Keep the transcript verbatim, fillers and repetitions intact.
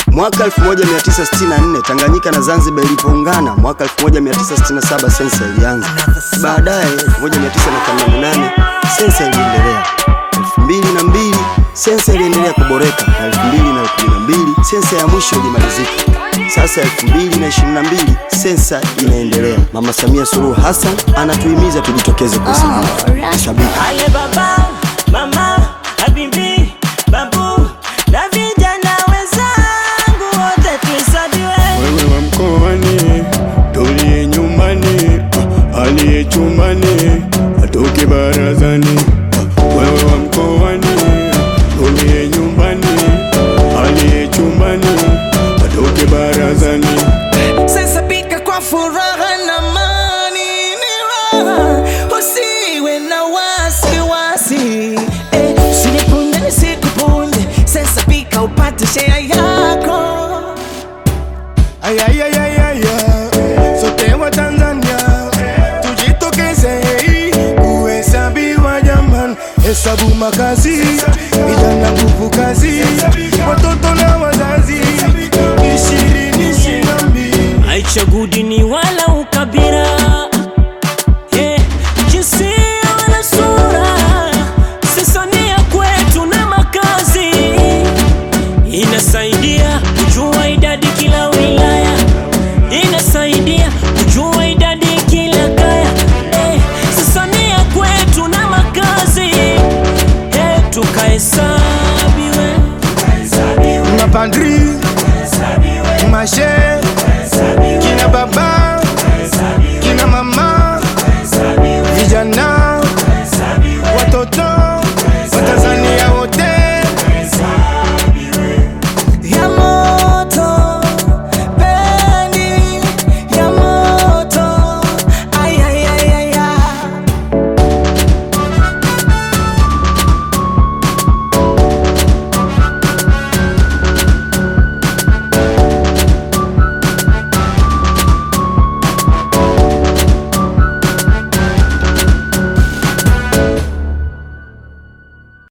Mwaka elfu moja mia tisa sitini na nne Tanganyika na Zanzibar ilipoungana, mwaka elfu moja mia tisa sitini na saba sensa ilianza. Baadaye elfu moja mia tisa themanini na nane sensa iliendelea. elfu mbili na mbili sensa iliendelea kuboreka, na elfu mbili na kumi na mbili sensa ya mwisho ilimalizika. Sasa elfu mbili na ishirini na mbili sensa inaendelea. Mama Samia Suluhu Hassan anatuhimiza tujitokeze kwa sababu shabiki. Ale baba, mama, habibi, babu, na vijana wenzangu wote tuhesabiwe. Wewe wa mkoani, tulie nyumbani, aliye chumbani, atoke barazani. Wewe wa mkoani, tulie nyumbani, aliye chumbani, atoke barazani. Sasa pika kwa furaha na amani, ni raha, usiwe na wasiwasi. Eh, usinipunde nisikupunde, sasa pika upate share yako. Ay ay ay ay ay, sote wa Tanzania, tujitokeze kuhesabiwa jamani. Hesabu makazi, vijana nguvu kazi, watoto na wazazi, ishirini ishirini na mbili. Haichagui dini wala ukabila, yeah, jinsia wala sura. Sasa ni ya kwetu na makazi, inasaidia kujua idadi kila wilaya, inasaidia kujua idadi kila kaya. Eh, sasa ni ya kwetu na makazi, eh, tukahesabiwe. Mapandri, mashe, kina baba